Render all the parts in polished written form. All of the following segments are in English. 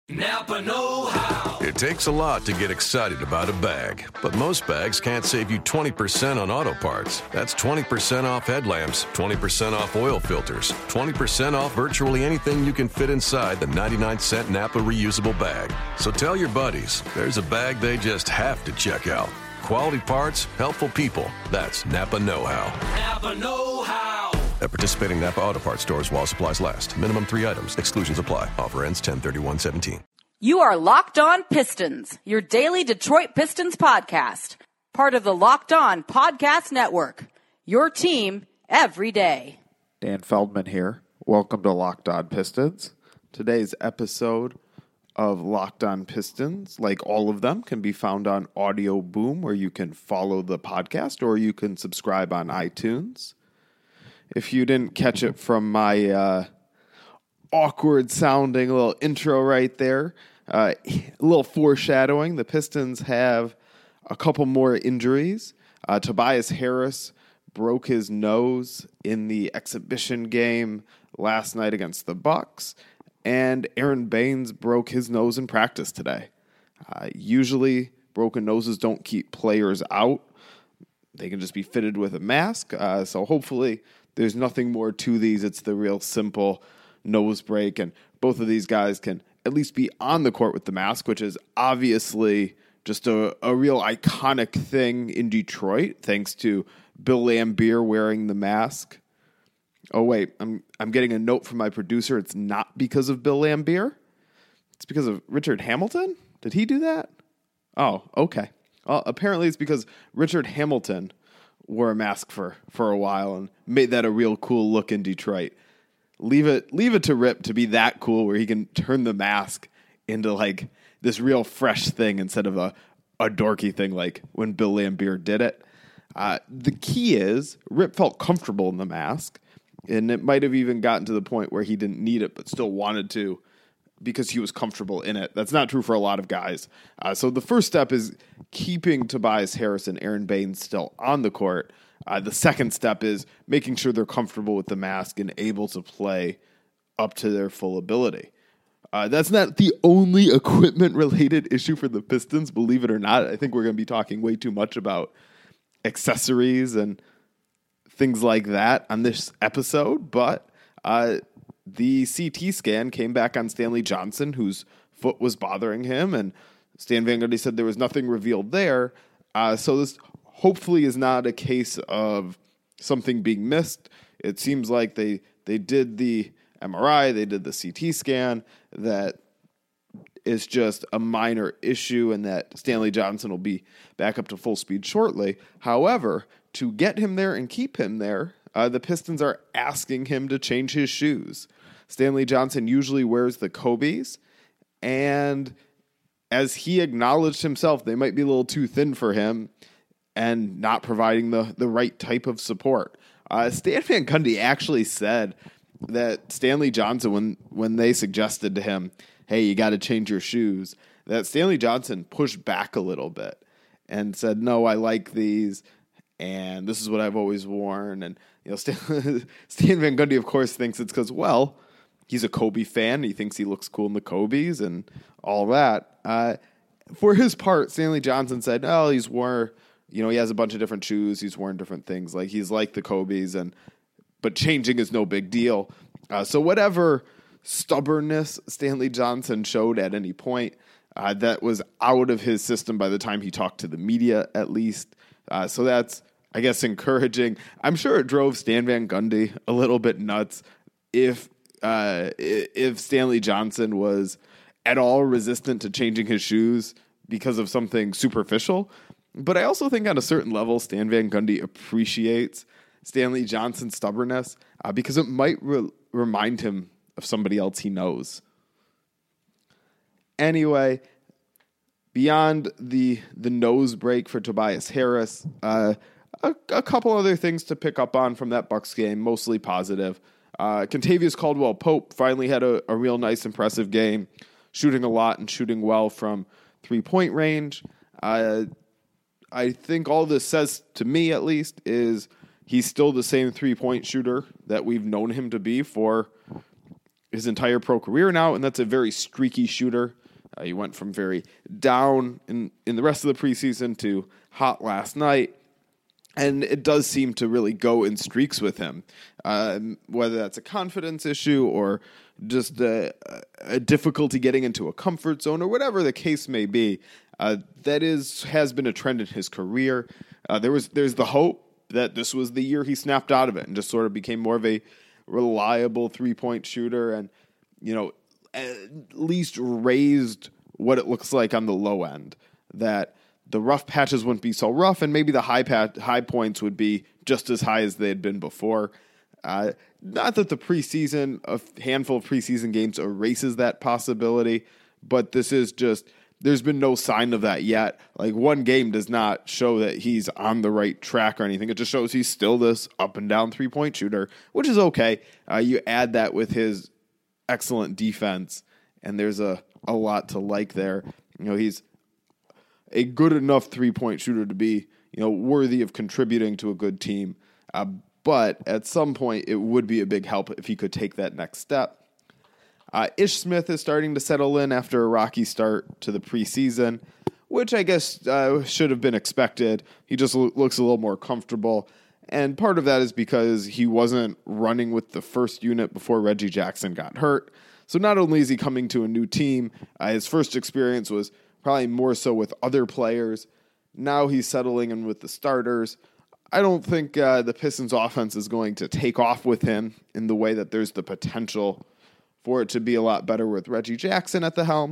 Napa know-how. It takes a lot to get excited about a bag, but most bags can't save you 20% on auto parts. That's 20% off headlamps, 20% off oil filters, 20% off virtually anything you can fit inside the 99-cent Napa reusable bag. So tell your buddies, there's a bag they just have to check out. Quality parts, helpful people. That's Napa know-how. Napa know-how. At participating Napa Auto Parts stores while supplies last. Minimum 3 items. Exclusions apply. Offer ends 10/31/17. You are Locked On Pistons, your daily Detroit Pistons podcast. Part of the Locked On Podcast Network. Your team every day. Dan Feldman here. Welcome to Locked On Pistons. Today's episode of Locked On Pistons, like all of them, can be found on Audio Boom, where you can follow the podcast or you can subscribe on iTunes. If you didn't catch it from my awkward sounding little intro right there, a little foreshadowing, the Pistons have a couple more injuries. Tobias Harris broke his nose in the exhibition game last night against the Bucks, and Aaron Baines broke his nose in practice today. Usually, broken noses don't keep players out. They can just be fitted with a mask, so hopefully there's nothing more to these. It's the real simple nose break, and both of these guys can at least be on the court with the mask, which is obviously just a real iconic thing in Detroit, thanks to Bill Laimbeer wearing the mask. Oh, wait, I'm getting a note from my producer. It's not because of Bill Laimbeer. It's because of Richard Hamilton? Did he do that? Oh, okay. Well, apparently it's because Richard Hamilton wore a mask for a while and made that a real cool look in Detroit. Leave it to Rip to be that cool where he can turn the mask into like this real fresh thing instead of a dorky thing like when Bill Laimbeer did it. The key is Rip felt comfortable in the mask, and it might have even gotten to the point where he didn't need it but still wanted to because he was comfortable in it. That's not true for a lot of guys. So the first step is keeping Tobias Harris and Aaron Baines still on the court. The second step is making sure they're comfortable with the mask and able to play up to their full ability. That's not the only equipment-related issue for the Pistons, believe it or not. I think we're going to be talking way too much about accessories and things like that on this episode, but the CT scan came back on Stanley Johnson, whose foot was bothering him, and Stan Van Gundy said there was nothing revealed there. So this hopefully is not a case of something being missed. It seems like they did the MRI, they did the CT scan, that is just a minor issue and that Stanley Johnson will be back up to full speed shortly. However, to get him there and keep him there, the Pistons are asking him to change his shoes. Stanley Johnson usually wears the Kobe's, and as he acknowledged himself, they might be a little too thin for him and not providing the right type of support. Stan Van Gundy actually said that Stanley Johnson, when they suggested to him, hey, you got to change your shoes, that Stanley Johnson pushed back a little bit and said, no, I like these, and this is what I've always worn. And Stan Van Gundy, of course, thinks it's because, well, he's a Kobe fan. He thinks he looks cool in the Kobe's and all that. For his part, Stanley Johnson said, oh, he has a bunch of different shoes. He's worn different things. Like he's like the Kobe's, but changing is no big deal. So whatever stubbornness Stanley Johnson showed at any point, that was out of his system by the time he talked to the media, at least. So that's, I guess, encouraging. I'm sure it drove Stan Van Gundy a little bit nuts if Stanley Johnson was at all resistant to changing his shoes because of something superficial. But I also think on a certain level, Stan Van Gundy appreciates Stanley Johnson's stubbornness because it might remind him of somebody else he knows. Anyway, beyond the nose break for Tobias Harris, a couple other things to pick up on from that Bucks game, mostly positive. Kentavious Caldwell-Pope finally had a real nice, impressive game, shooting a lot and shooting well from three-point range. I think all this says, to me at least, is he's still the same three-point shooter that we've known him to be for his entire pro career now, and that's a very streaky shooter. He went from very down in the rest of the preseason to hot last night, and it does seem to really go in streaks with him, whether that's a confidence issue or just a difficulty getting into a comfort zone or whatever the case may be. That has been a trend in his career. There's the hope that this was the year he snapped out of it and just sort of became more of a reliable 3-point shooter and, at least raised what it looks like on the low end, that the rough patches wouldn't be so rough and maybe the high points would be just as high as they had been before. Not that the preseason, a handful of preseason games erases that possibility, but this is just, there's been no sign of that yet. Like, one game does not show that he's on the right track or anything. It just shows he's still this up and down 3-point shooter, which is okay. You add that with his excellent defense, and there's a lot to like there. He's a good enough 3-point shooter to be, worthy of contributing to a good team. But at some point, it would be a big help if he could take that next step. Ish Smith is starting to settle in after a rocky start to the preseason, which I guess should have been expected. He just looks a little more comfortable. And part of that is because he wasn't running with the first unit before Reggie Jackson got hurt. So not only is he coming to a new team, his first experience was probably more so with other players. Now he's settling in with the starters. I don't think the Pistons offense is going to take off with him in the way that there's the potential for it to be a lot better with Reggie Jackson at the helm.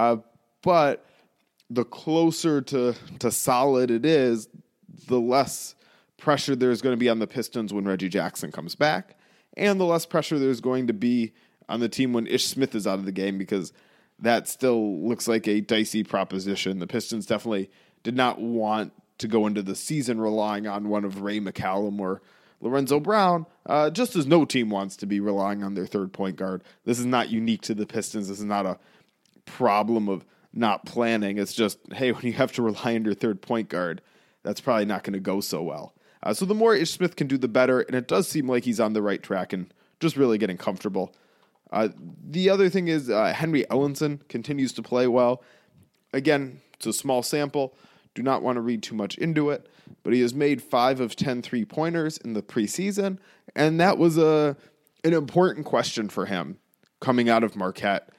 But the closer to solid it is, the less pressure there's going to be on the Pistons when Reggie Jackson comes back, and the less pressure there's going to be on the team when Ish Smith is out of the game, because that still looks like a dicey proposition. The Pistons definitely did not want to go into the season relying on one of Ray McCallum or Lorenzo Brown, just as no team wants to be relying on their third point guard. This is not unique to the Pistons. This is not a problem of not planning. It's just, hey, when you have to rely on your third point guard, that's probably not going to go so well. So the more Ish Smith can do, the better, and it does seem like he's on the right track and just really getting comfortable. The other thing is Henry Ellenson continues to play well. Again, it's a small sample. Do not want to read too much into it, but he has made 5 of 10 3-pointers in the preseason, and that was an important question for him coming out of Marquette.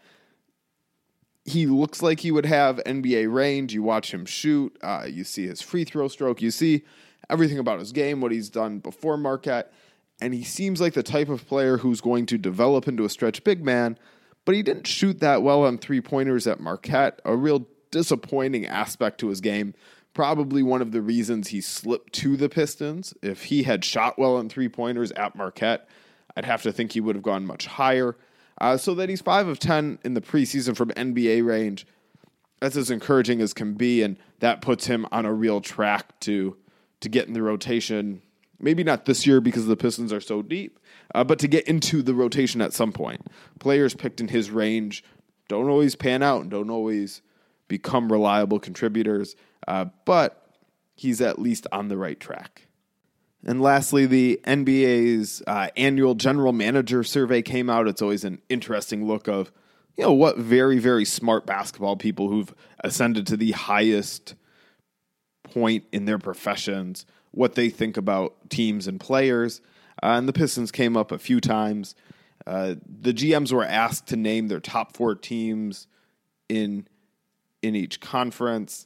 He looks like he would have NBA range. You watch him shoot. You see his free throw stroke. You see everything about his game, what he's done before Marquette, and he seems like the type of player who's going to develop into a stretch big man, but he didn't shoot that well on 3-pointers at Marquette, a real disappointing aspect to his game. Probably one of the reasons he slipped to the Pistons. If he had shot well on 3-pointers at Marquette, I'd have to think he would have gone much higher. So that he's 5 of 10 in the preseason from NBA range, that's as encouraging as can be, and that puts him on a real track to get in the rotation. Maybe not this year because the Pistons are so deep, but to get into the rotation at some point. Players picked in his range don't always pan out and don't always become reliable contributors, but he's at least on the right track. And lastly, the NBA's annual general manager survey came out. It's always an interesting look of, what very, very smart basketball people who've ascended to the highest point in their professions, what they think about teams and players. And the Pistons came up a few times. The GMs were asked to name their top 4 teams in each conference.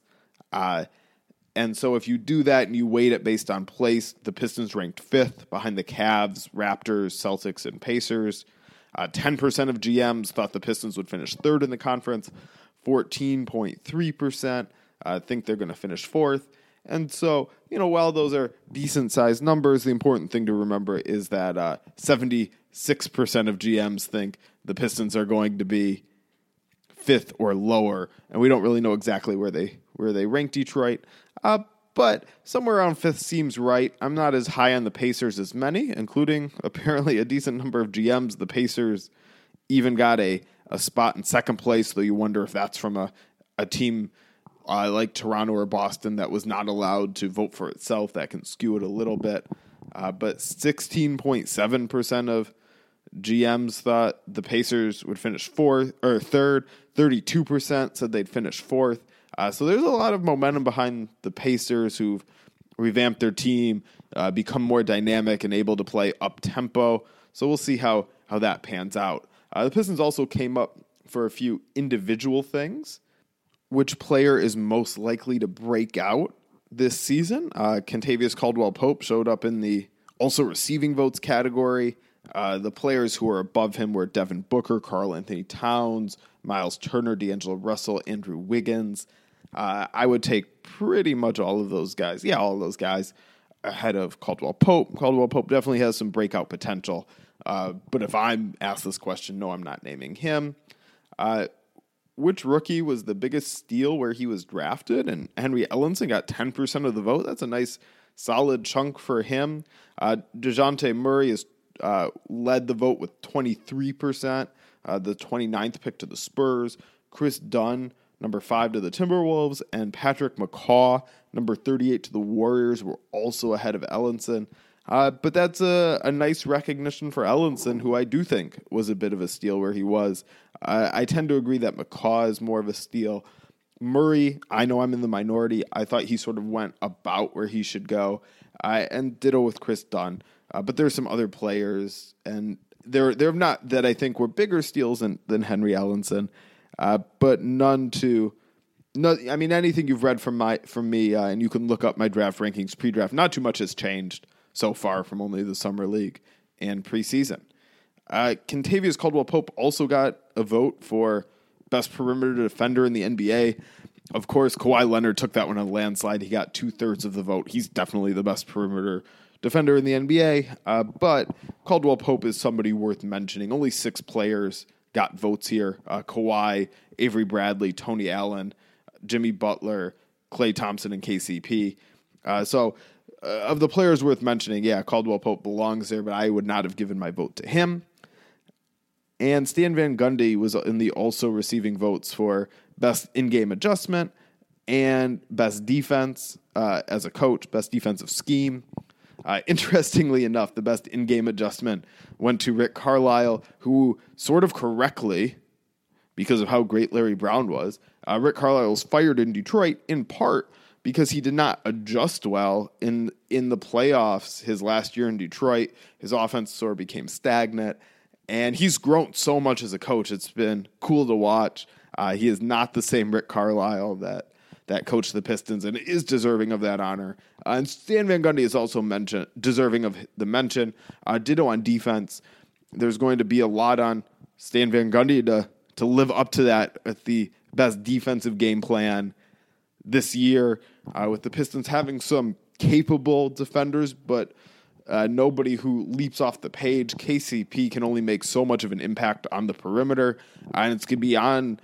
And so if you do that and you weight it based on place, the Pistons ranked 5th behind the Cavs, Raptors, Celtics, and Pacers. 10% of GMs thought the Pistons would finish 3rd in the conference. 14.3% think they're going to finish 4th. And so, while those are decent-sized numbers, the important thing to remember is that 76% of GMs think the Pistons are going to be 5th or lower, and we don't really know exactly where they rank Detroit. But somewhere around 5th seems right. I'm not as high on the Pacers as many, including apparently a decent number of GMs. The Pacers even got a spot in 2nd place, though you wonder if that's from a team like Toronto or Boston that was not allowed to vote for itself. That can skew it a little bit. But 16.7% of GMs thought the Pacers would finish third. 32% said they'd finish fourth. So there's a lot of momentum behind the Pacers, who've revamped their team, become more dynamic and able to play up-tempo. So we'll see how that pans out. The Pistons also came up for a few individual things. Which player is most likely to break out this season? Kentavious Caldwell-Pope showed up in the also receiving votes category. The players who are above him were Devin Booker, Karl Anthony Towns, Miles Turner, D'Angelo Russell, Andrew Wiggins. I would take pretty much all of those guys. Yeah, all of those guys ahead of Caldwell-Pope. Caldwell-Pope definitely has some breakout potential. But if I'm asked this question, no, I'm not naming him. Which rookie was the biggest steal where he was drafted? And Henry Ellenson got 10% of the vote. That's a nice, solid chunk for him. DeJounte Murray has led the vote with 23%. The 29th pick to the Spurs. Chris Dunn, number 5 to the Timberwolves. And Patrick McCaw, number 38 to the Warriors, were also ahead of Ellenson. But that's a nice recognition for Ellenson, who I do think was a bit of a steal where he was. I tend to agree that McCaw is more of a steal. Murray, I know I'm in the minority. I thought he sort of went about where he should go. And ditto with Chris Dunn. But there's some other players, and they're not that I think were bigger steals than Henry Ellenson. But anything you've read from me, and you can look up my draft rankings pre-draft. Not too much has changed so far from only the Summer League and preseason. Kentavious Caldwell-Pope also got a vote for best perimeter defender in the NBA. Of course, Kawhi Leonard took that one on a landslide. He got 2/3 of the vote. He's definitely the best perimeter defender in the NBA. But Caldwell-Pope is somebody worth mentioning. Only 6 players got votes here. Kawhi, Avery Bradley, Tony Allen, Jimmy Butler, Klay Thompson, and KCP. Of the players worth mentioning, yeah, Caldwell-Pope belongs there, but I would not have given my vote to him. And Stan Van Gundy was in the also receiving votes for best in-game adjustment and best defense as a coach, best defensive scheme. Interestingly enough, the best in-game adjustment went to Rick Carlisle, who sort of correctly, because of how great Larry Brown was, Rick Carlisle was fired in Detroit in part because he did not adjust well in the playoffs his last year in Detroit. His offense sort of became stagnant, and he's grown so much as a coach. It's been cool to watch. He is not the same Rick Carlisle that coached the Pistons and is deserving of that honor. And Stan Van Gundy is also deserving of the mention. Ditto on defense. There's going to be a lot on Stan Van Gundy to live up to that with the best defensive game plan this year, with the Pistons having some capable defenders, but nobody who leaps off the page. KCP can only make so much of an impact on the perimeter, and it's going to be on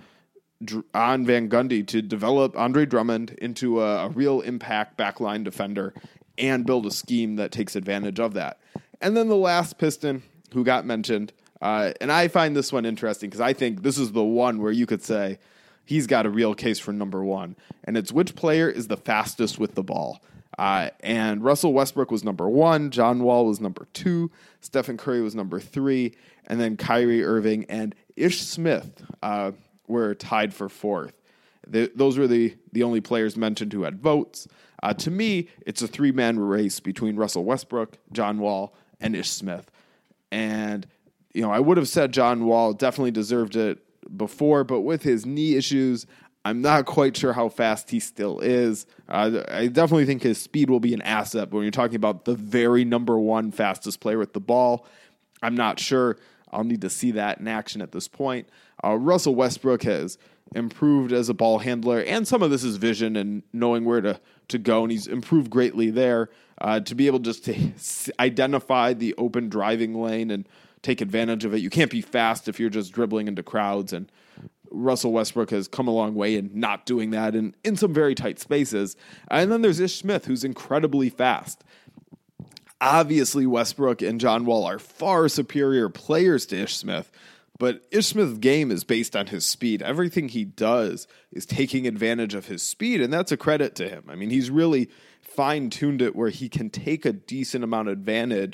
Van Gundy to develop Andre Drummond into a real impact backline defender and build a scheme that takes advantage of that. And then the last Piston who got mentioned, and I find this one interesting because I think this is the one where you could say he's got a real case for number one, and it's which player is the fastest with the ball. And Russell Westbrook was number 1, John Wall was number 2, Stephen Curry was number 3, and then Kyrie Irving and Ish Smith were tied for 4th. Those were the only players mentioned who had votes. To me, it's a 3-man race between Russell Westbrook, John Wall, and Ish Smith. And, I would have said John Wall definitely deserved it before, but with his knee issues, I'm not quite sure how fast he still is. I definitely think his speed will be an asset, but when you're talking about the very number 1 fastest player with the ball, I'm not sure. I'll need to see that in action at this point. Russell Westbrook has improved as a ball handler, and some of this is vision and knowing where to go, and he's improved greatly there to be able just to identify the open driving lane and take advantage of it. You can't be fast if you're just dribbling into crowds, and Russell Westbrook has come a long way in not doing that in some very tight spaces. And then there's Ish Smith, who's incredibly fast. Obviously, Westbrook and John Wall are far superior players to Ish Smith, but Ish Smith's game is based on his speed. Everything he does is taking advantage of his speed, and that's a credit to him. I mean, he's really fine-tuned it where he can take a decent amount of advantage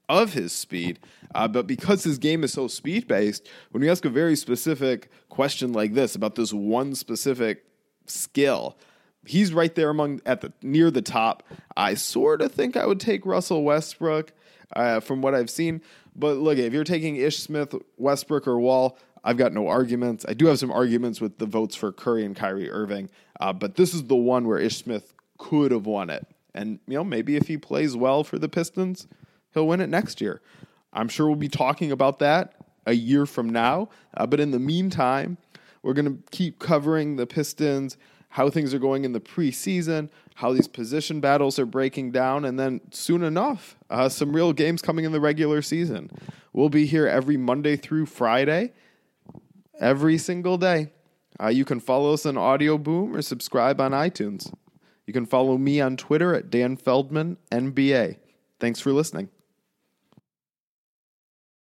of his speed. But because his game is so speed-based, when you ask a very specific question like this about this one specific skill, he's right there near the top. I sort of think I would take Russell Westbrook from what I've seen. But look, if you're taking Ish Smith, Westbrook, or Wall, I've got no arguments. I do have some arguments with the votes for Curry and Kyrie Irving. But this is the one where Ish Smith could have won it. And, maybe if he plays well for the Pistons, he'll win it next year. I'm sure we'll be talking about that a year from now. But in the meantime, we're going to keep covering the Pistons, how things are going in the preseason, how these position battles are breaking down, and then soon enough, some real games coming in the regular season. We'll be here every Monday through Friday, every single day. You can follow us on Audio Boom or subscribe on iTunes. You can follow me on Twitter at Dan Feldman NBA. Thanks for listening.